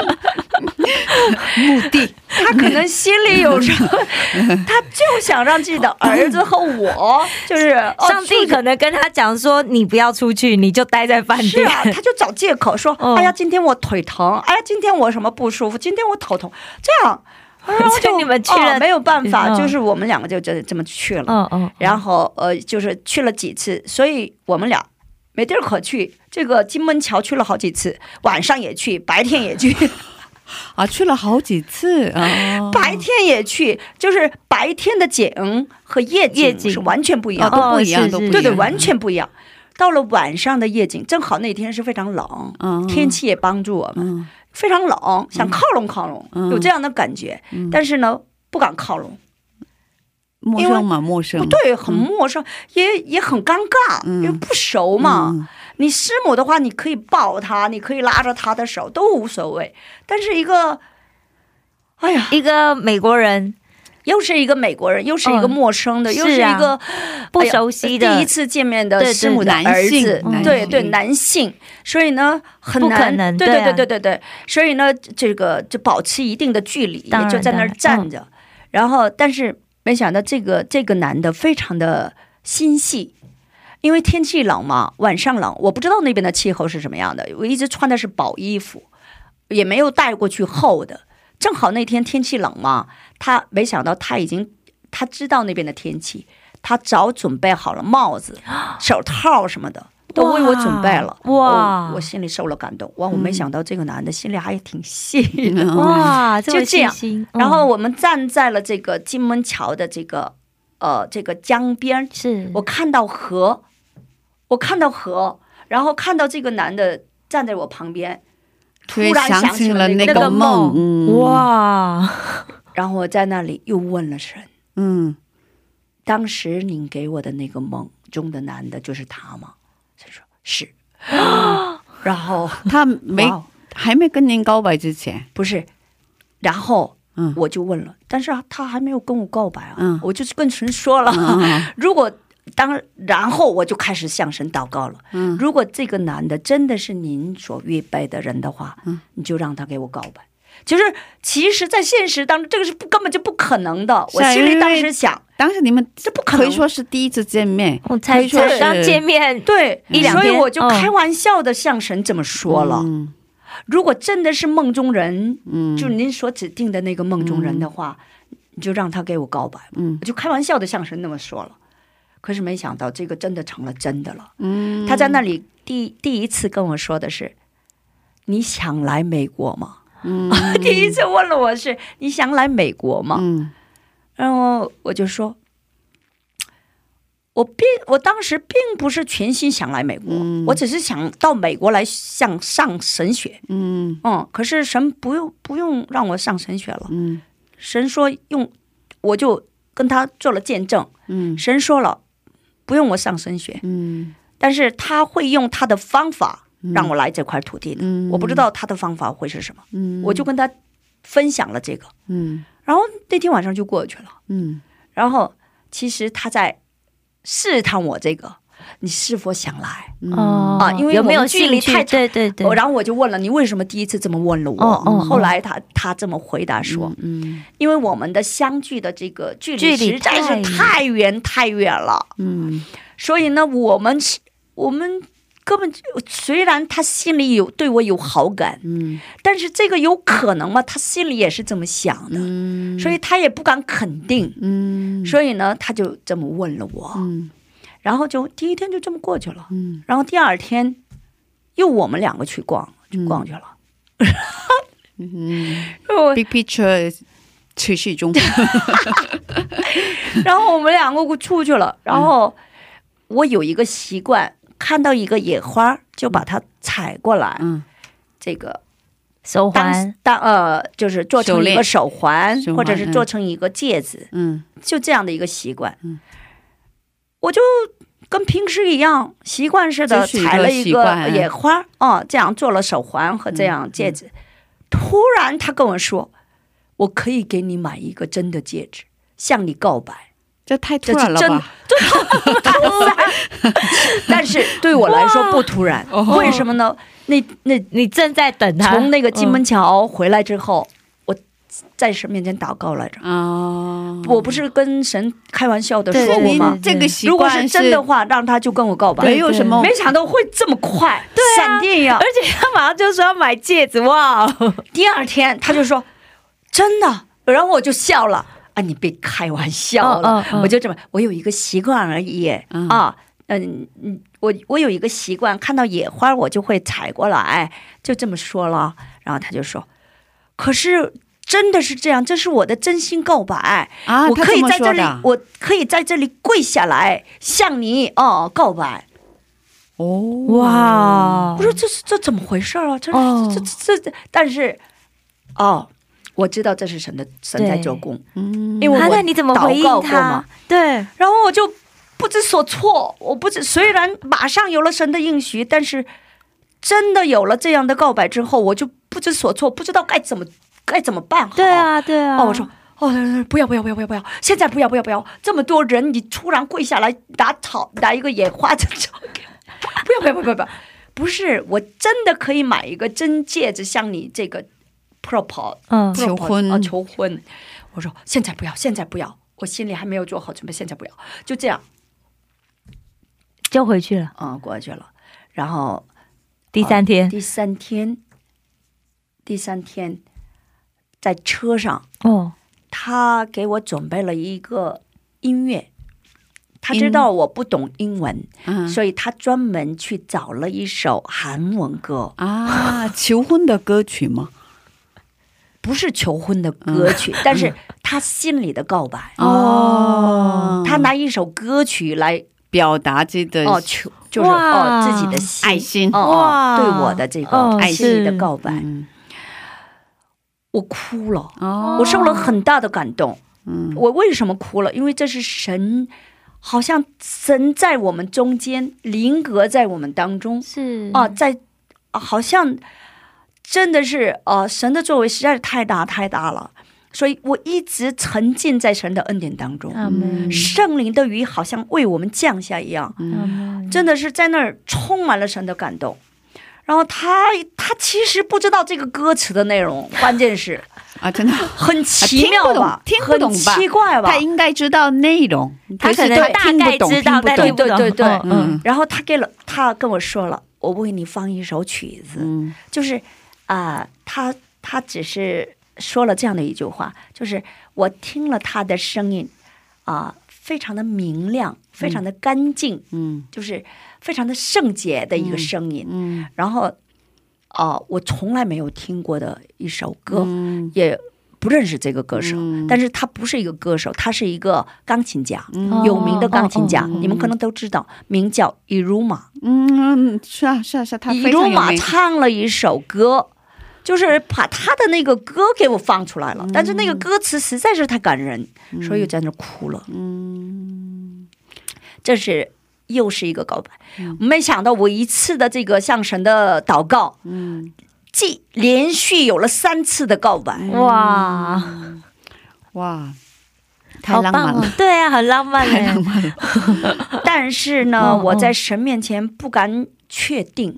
目的，他可能心里有什么，他就想让自己的儿子和我，就是上帝可能跟他讲说你不要出去，你就待在饭店。是啊，他就找借口说哎呀今天我腿疼，哎呀今天我什么不舒服，今天我头痛，这样就你们去了没有办法，就是我们2个就这么去了。然后就是去了几次，所以我们俩没地儿可去。这个金门桥去了好几次，晚上也去，白天也去去了好几次。白天也去，就是白天的景和夜景是完全不一样，都不一样，对对，完全不一样。到了晚上的夜景，正好那天是非常冷，天气也帮助我们，非常冷，想靠拢，有这样的感觉。但是呢不敢靠拢，陌生嘛，陌生，对，很陌生，也很尴尬，因为不熟嘛。你师母的话你可以抱他，你可以拉着他的手都无所谓，但是一个美国人，又是一个美国人，又是一个陌生的，又是一个不熟悉的第一次见面的师母的儿子，对对，男性，所以呢很难，对对对对对，所以呢这个就保持一定的距离，就在那儿站着。然后但是没想到这个男的非常的心细，因为天气冷嘛，晚上冷，我不知道那边的气候是什么样的，我一直穿的是薄衣服，也没有带过去厚的。正好那天天气冷嘛，他没想到他知道那边的天气，他早准备好了帽子、手套什么的，都为我准备了。哇，我心里受了感动。哇，我没想到这个男的心里还挺细的。哇，就这样。然后我们站在了这个金门桥的这个江边，是我看到河，然后看到这个男的站在我旁边，突然想起了那个梦。哇！然后我在那里又问了神，当时您给我的那个梦中的男的就是他吗？他说是。然后他还没跟您告白之前，不是，然后我就问了，但是他还没有跟我告白啊，我就是跟神说了，如果然后我就开始向神祷告了，如果这个男的真的是您所预备的人的话，你就让他给我告白。就是其实在现实当中这个是根本就不可能的，我心里当时想，当时你们这不可能，可以说是第一次见面，才刚见面，对，所以我就开玩笑的向神这么说了，如果真的是梦中人，就您所指定的那个梦中人的话，你就让他给我告白，我就开玩笑的向神那么说了。可是没想到这个真的成了真的了。他在那里第一次跟我说的是，你想来美国吗？第一次问了我是你想来美国吗？然后我就说我当时并不是全心想来美国，我只是想到美国来上神学。可是神不用让我上神学了。神说我就跟他做了见证。神说了不用我上神学，但是他会用他的方法让我来这块土地的。我不知道他的方法会是什么，我就跟他分享了这个。然后那天晚上就过去了。然后其实他在试探我这个，你是否想来？因为有没有距离太对，然后我就问了你为什么第一次这么问了我。后来他这么回答说，因为我们的相聚的这个距离实在是太远太远了。所以呢我们根本虽然他心里对我有好感，但是这个有可能吗？他心里也是这么想的，所以他也不敢肯定。所以呢他就这么问了我。然后就第一天就这么过去了。然后第二天又我们两个去逛去了。 Big picture 持续中。 然后我们两个出去了。然后我有一个习惯，看到一个野花就把它采过来，这个手环就是做成一个手环，或者是做成一个戒指，就这样的一个习惯。我就跟平时一样习惯似的采了一个野花，这样做了手环和这样戒指。突然他跟我说，我可以给你买一个真的戒指，向你告白。 这太突然了吧？ 但是对我来说不突然。为什么呢？你正在等他从那个金门桥回来之后，我在神面前祷告来着。我不是跟神开玩笑的说过吗？这个习惯如果是真的话，让他就跟我告白。没有什么，没想到会这么快，闪电一样。而且他马上就说要买戒指。哇！第二天他就说真的，然后我就笑了。你别开玩笑了。我就这么，我有一个习惯而已。我有一个习惯，看到野花我就会采过来，就这么说了。然后他就说，可是真的是这样，这是我的真心告白。我可以在这里跪下来向你告白。哇！我说这怎么回事啊？这但是我知道这是神在做工。因为我祷告过嘛。对，然后我就不知所措。虽然马上有了神的应许，但是真的有了这样的告白之后，我就不知所措，不知道该怎么办好。对啊。我说不要，现在不要，这么多人你突然跪下来拿一个野花就不要，不是，我真的可以买一个真戒指向你这个propose，求婚。我说现在不要，我心里还没有做好准备，现在不要。就这样就回去了。过去了。然后第三天在车上，他给我准备了一个音乐。他知道我不懂英文，所以他专门去找了一首韩文歌。求婚的歌曲吗？不是求婚的歌曲，但是他心里的告白。他拿一首歌曲来表达自己的就是自己的爱心，对我的这个爱心的告白。我哭了，我受了很大的感动。我为什么哭了？因为这是神，好像神在我们中间，临格在我们当中，是好像真的是神的作为实在是太大了。所以我一直沉浸在神的恩典当中，圣灵的雨好像为我们降下一样，真的是在那儿充满了神的感动。然后他其实不知道这个歌词的内容，关键是真的很奇妙吧，听不懂吧，很奇怪吧。他应该知道内容，他可能大概知道，但听不懂。对，然后他跟我说了，我为你放一首曲子，就是他只是说了这样的一句话，就是我听了他的声音非常的明亮，非常的干净，就是非常的圣洁的一个声音。然后我从来没有听过的一首歌，也不认识这个歌手，但是他不是一个歌手，他是一个钢琴家，有名的钢琴家，你们可能都知道，名叫伊鲁玛。 是啊是啊是啊，他伊鲁玛唱了一首歌，就是把他的那个歌给我放出来了，但是那个歌词实在是太感人，所以我在那哭了。这是又是一个告白。没想到我一次的这个向神的祷告，既连续有了3次的告白。 哇哇，太浪漫了。 对啊，很浪漫， 太浪漫了。 但是呢，我在神面前不敢确定。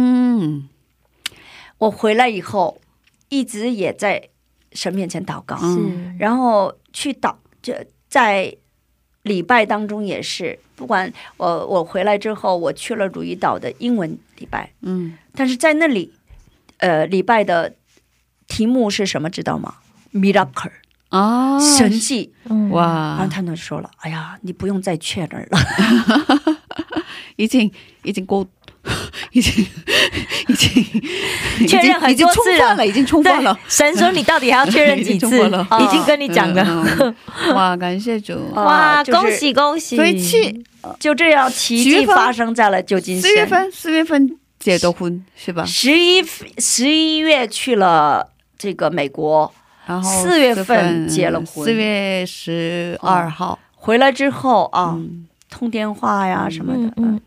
我回来以后一直也在神面前祷告，然后去在礼拜当中也是，不管我回来之后，我去了汝矣岛的英文礼拜，但是在那里礼拜的题目是什么知道吗？ Miracle， 神迹。哇，然后他们说了，哎呀，你不用再确认了。已经确认很多次了， 已经充分了。 神说你到底还要确认几次？已经跟你讲了。 哇，感谢主！ 哇，恭喜恭喜！ 所以就这样奇迹发生在了旧金山。4月份结的婚是吧？11月去了这个美国，然后4月份结了婚。4月12号回来之后啊，通电话呀什么的。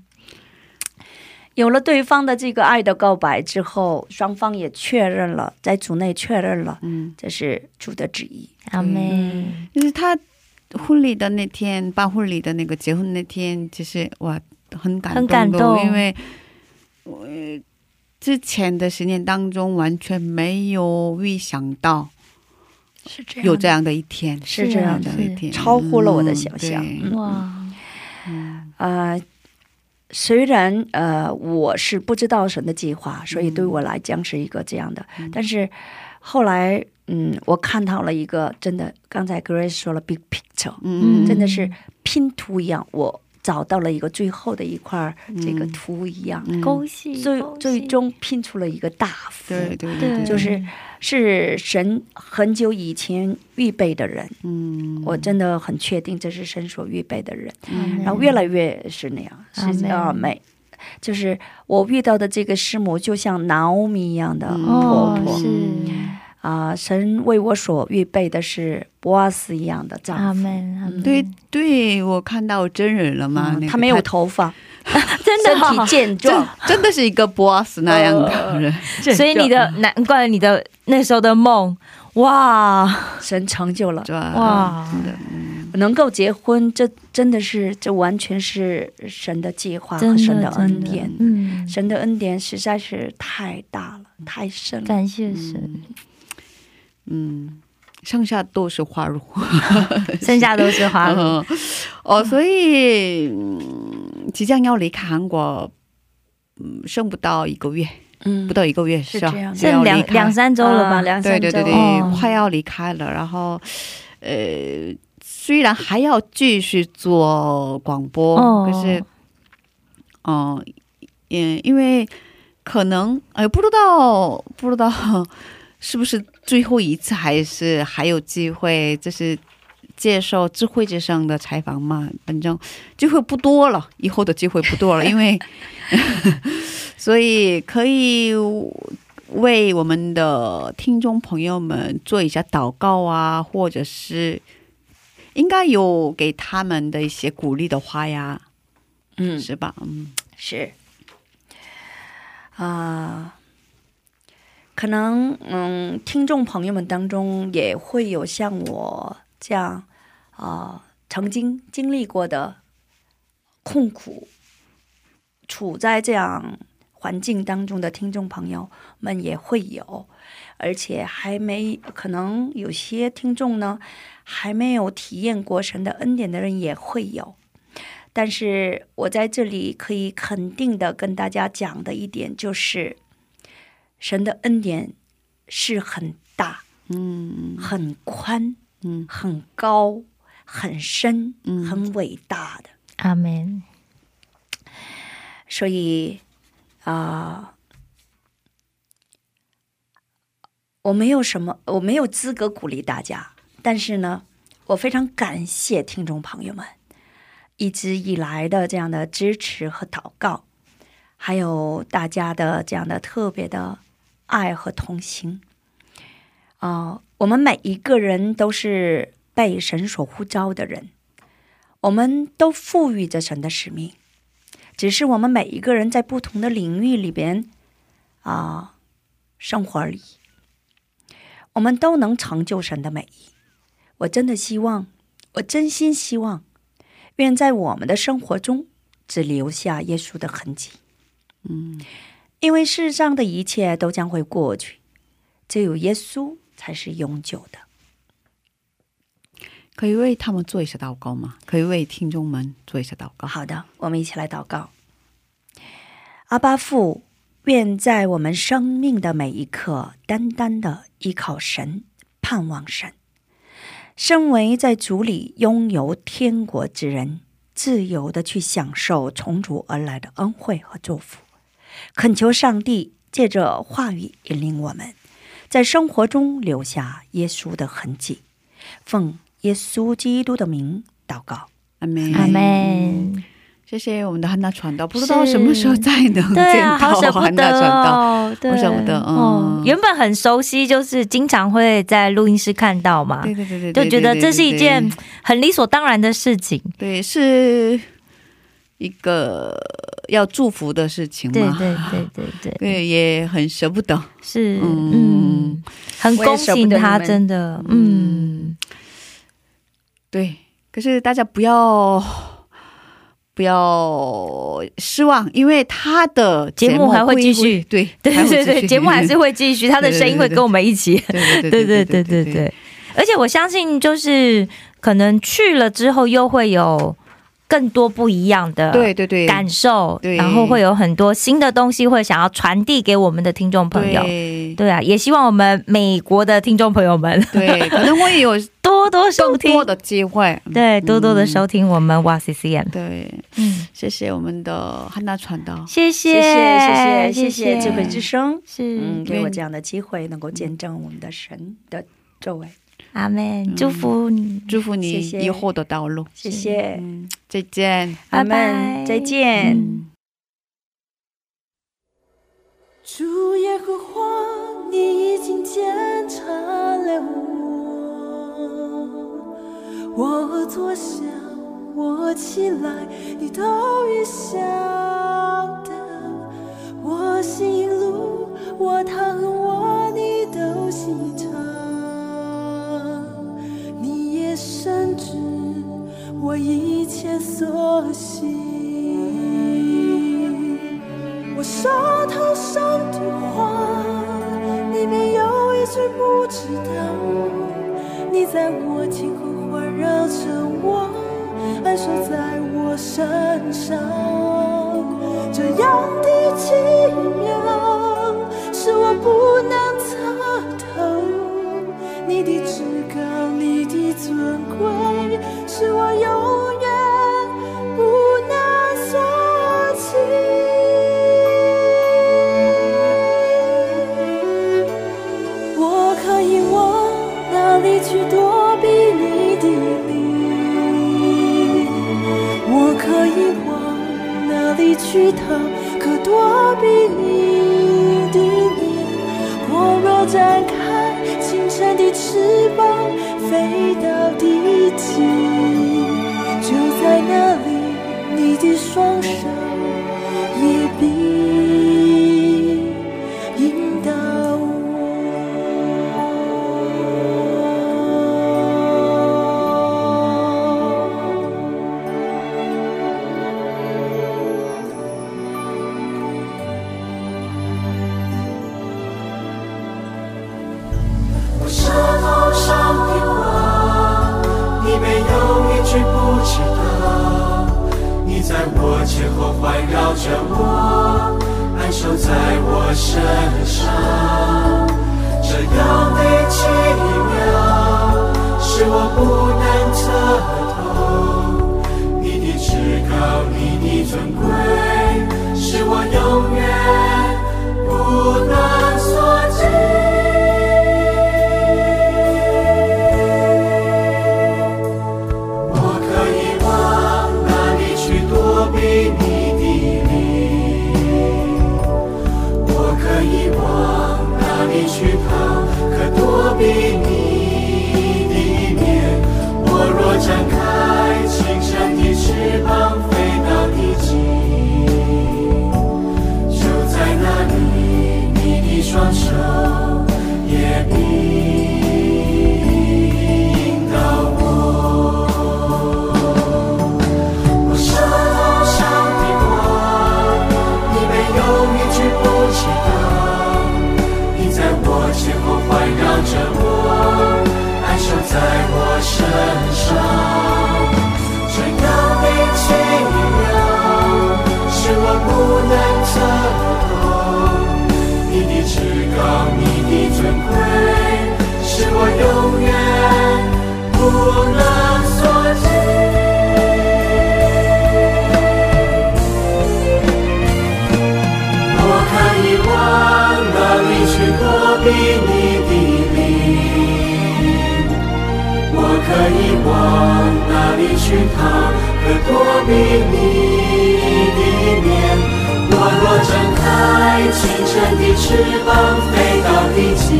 有了对方的这个爱的告白之后，双方也确认了，在主内确认了，这是主的旨意。阿们。就是他婚礼的那天，办婚礼的那个结婚那天，其实哇很感动，因为之前的10年当中完全没有预想到有这样的一天，是这样的一天，超乎了我的想象。哇，虽然我是不知道神的计划，所以对我来讲是一个这样的，但是后来我看到了一个真的，刚才 Grace 说了 big picture，真的是拼图一样，我找到了一个最后的一块这个图一样，恭喜，最终拼出了一个大幅。对对对，就是神很久以前预备的人，我真的很确定这是神所预备的人，然后越来越是那样，是美。就是我遇到的这个师母就像拿欧米一样的婆婆，神为我所预备的是波阿斯一样的丈夫。对对，我看到真人了吗？他没有头发，真的身体健壮，真的是一个波阿斯那样的人。 所以难怪你的那时候的梦，哇， 神成就了，哇，能够结婚，这真的是，这完全是神的计划和神的恩典。神的恩典实在是太大了，太深了，感谢神。剩下都是花如剩下都是花如所以即将要离开韩国剩不到1个月，不到1个月，是这样，剩2-3周了吧，对对对对，快要离开了。然后虽然还要继续做广播，可是因为可能不知道是不是最后一次，还是还有机会，就是接受智慧之声的采访嘛，反正机会不多了，以后的机会不多了，因为所以可以为我们的听众朋友们做一下祷告啊，或者是应该有给他们的一些鼓励的话呀，是吧？是可能听众朋友们当中也会有像我这样曾经经历过的困苦，处在这样环境当中的听众朋友们也会有，而且可能有些听众呢还没有体验过神的恩典的人也会有。但是我在这里可以肯定的跟大家讲的一点就是，神的恩典是很大，很宽，很高，很深，很伟大的。阿们。所以我没有资格鼓励大家，但是呢，我非常感谢听众朋友们一直以来的这样的支持和祷告，还有大家的这样的特别的爱和同行。我们每一个人都是被神所呼召的人，我们都赋予着神的使命，只是我们每一个人在不同的领域里边生活而已。我们都能成就神的美意。我真的希望，我真心希望，愿在我们的生活中只留下耶稣的痕迹。因为世上的一切都将会过去，只有耶稣才是永久的。 可以为他们做一些祷告吗？可以为听众们做一些祷告。 好的，我们一起来祷告。阿爸父，愿在我们生命的每一刻单单的依靠神，盼望神。身为在主里拥有天国之人，自由的去享受从主而来的恩惠和祝福。恳求上帝借着话语引领我们，在生活中留下耶稣的痕迹。奉耶稣基督的名祷告，阿们，阿们。谢谢我们的汉娜传道，不知道什么时候再能见到汉娜传道，好舍不得。原本很熟悉，就是经常会在录音室看到嘛，对对对对，就觉得这是一件很理所当然的事情，对，是一个要祝福的事情嘛，对对对对对，对，也很舍不得，是，很恭喜他，真的，对，可是大家不要失望，因为他的节目还会继续，对对对对，节目还是会继续，他的声音会跟我们一起，对对对对对对。而且我相信，就是可能去了之后，又会有更多不一样的感受，然后会有很多新的东西会想要传递给我们的听众朋友。对啊，也希望我们美国的听众朋友们，对，可能会有多多收听，更多的机会，对，多多的收听我们哇 CCM。对，谢谢我们的汉娜传道，谢谢谢谢谢谢智慧之声，是给我这样的机会，能够见证我们的神的作为。阿们，祝福你，祝福你以后的道路。谢谢，再见，阿们，再见。主耶和华，你已经检查了我坐下，我起来，你都已晓得。我行路，我躺卧，你都细察。深知我一切所行，我舌头上的话，你没有一句不知道。你在我庭后环绕着我，安守在我身上。这样的奇妙，是我不能测透。你的至高，你的尊贵，是我永远不能所及。我可以往哪里去躲避你的灵？我可以往哪里去逃，可躲避你的面？我若展开清晨的翅膀，飞到地极，就在那里，你的双手也必引导我舌头上的话，你没有一句不知道。你在我前后环绕着我，安守在我身上。这样的奇妙，是我不能测透。你的至高，你的尊贵，是我永远不能所及。 里去逃？可躲避你的面。我若展开清晨的翅膀，飞到地极，就在那里，你的双手也必引导我。我手上的光，你没有一句不知道，你在我前后环绕着我，安守在我身上。这样的奇妙，使我不能测透。你的至高，你的尊贵，使我永远不能所知。我可以往哪里去躲避你的灵？我可以往哪里去逃？可躲避你的面。我若展开清晨的翅膀，飞到地极，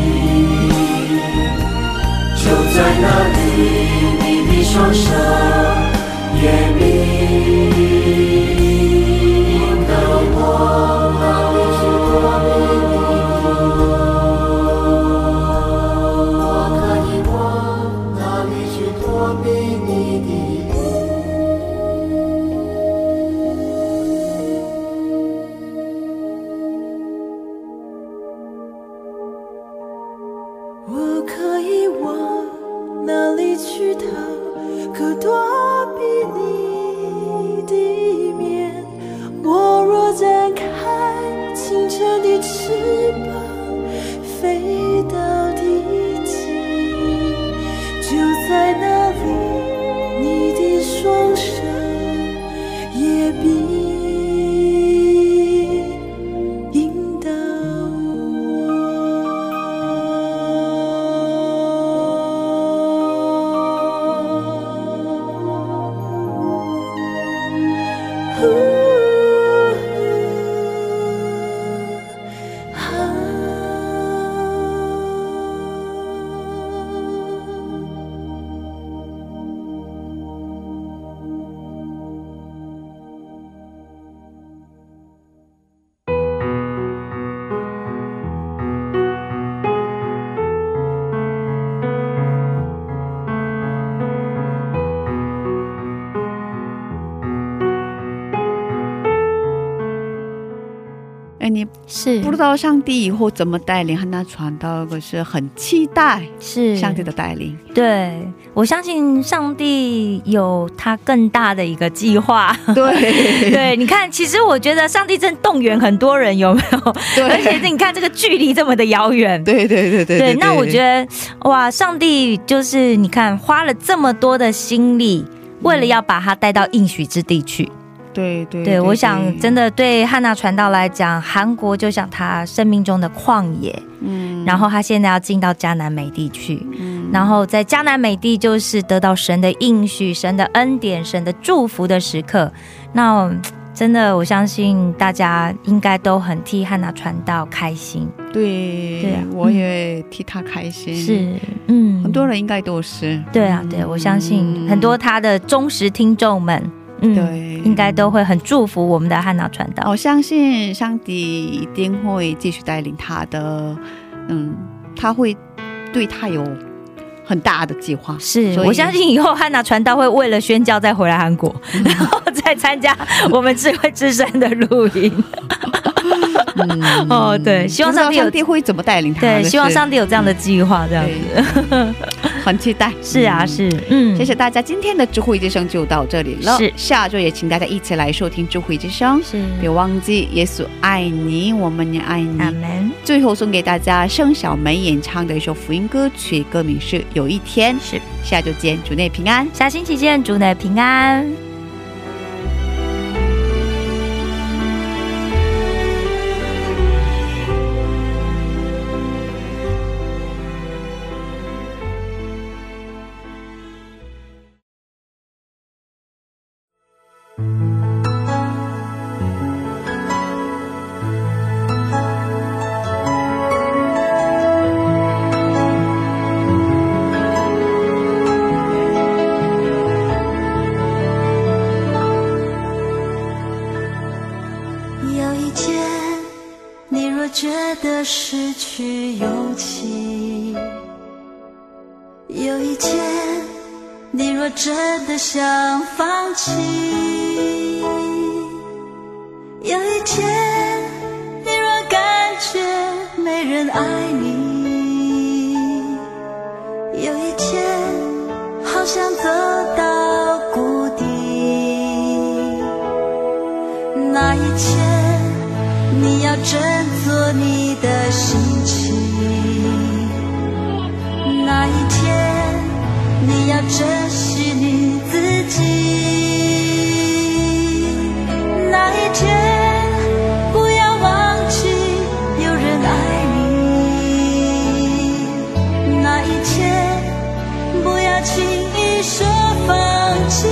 就在那里，你的双手也必引导我，哪里去躲避你？我可以往哪里去躲避你的？ 我可以往哪里去逃？可躲避你的面。我若展开清晨的翅膀，飞到地极，就在那里，你的双手也必引导你是不知道上帝以后怎么带领和他传道，可是很期待是上帝的带领。 对，我相信上帝有他更大的一个计划。 对对，你看，其实我觉得上帝正动员很多人，有没有？对，而且你看这个距离这么的遥远。 对对对对 对， 那我觉得哇，上帝就是你看花了这么多的心力，为了要把他带到应许之地去。 对对对，我想真的对汉娜传道来讲，韩国就像他生命中的旷野，然后他现在要进到迦南美地去，然后在迦南美地就是得到神的应许、神的恩典、神的祝福的时刻。那真的我相信大家应该都很替汉娜传道开心。 对对啊，我也替他开心。 是， 很多人应该都是。 对啊，对，我相信很多他的忠实听众们，对，应该都会很祝福我们的汉娜传道。 我相信上帝一定会继续带领他的，他会对他有很大的计划。 是，我相信以后汉娜传道会为了宣教再回来韩国，然后再参加我们智慧之声的录音。哦，对，希望上帝会怎么带领他？ 对，希望上帝有这样的计划，这样子。 很期待。 是啊，是， 谢谢大家，今天的智慧之声就到这里了。是，下周也请大家一起来收听智慧之声。是，别忘记耶稣爱你，我们也爱你。阿们。最后送给大家盛小梅演唱的一首福音歌曲，歌名是《有一天》。是，下周见，主内平安。 下星期见，主内平安。 觉得失去勇气。有一天你若真的想放弃，有一天你若感觉没人爱你，有一天好想走到谷底，那一天你要振作你的心情，那一天你要珍惜你自己，那一天不要忘记有人爱你，那一天不要轻易说放弃。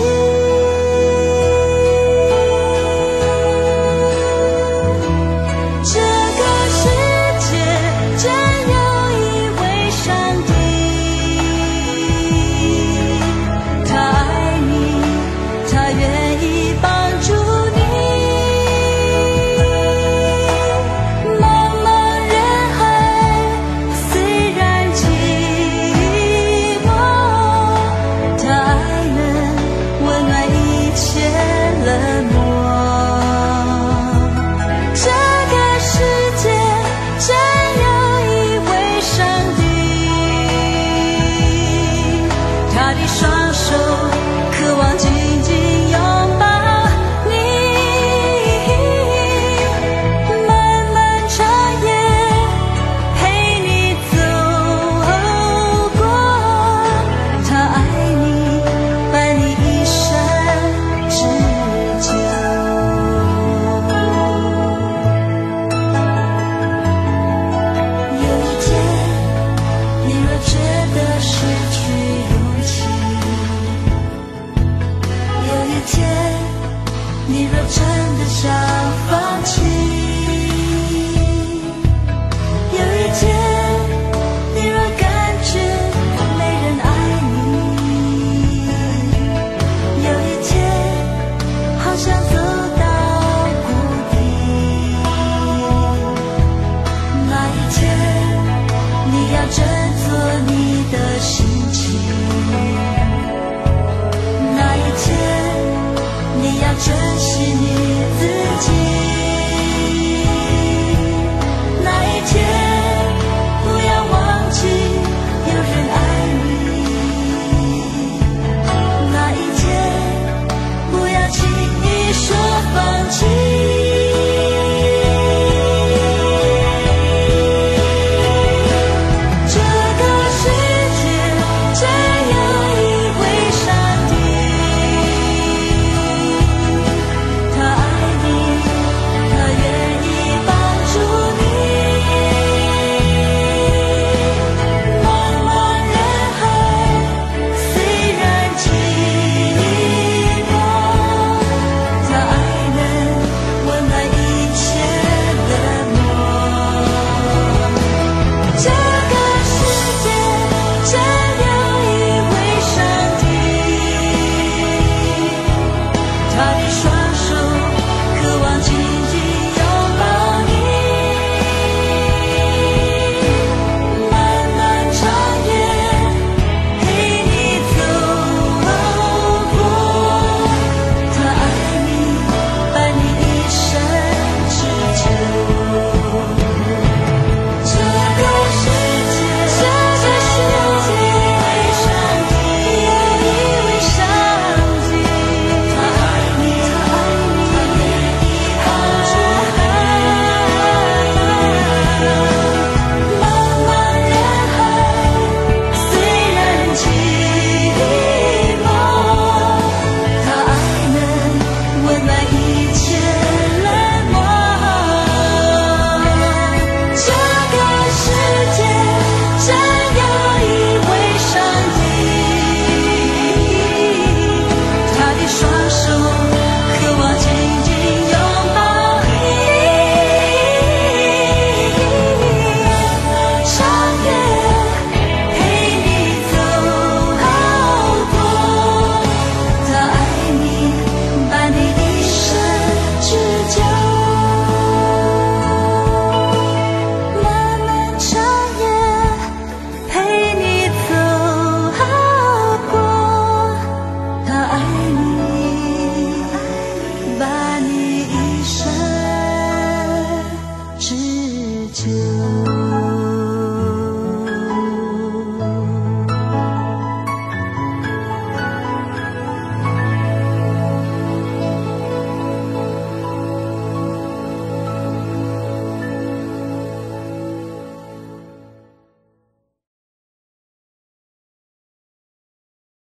这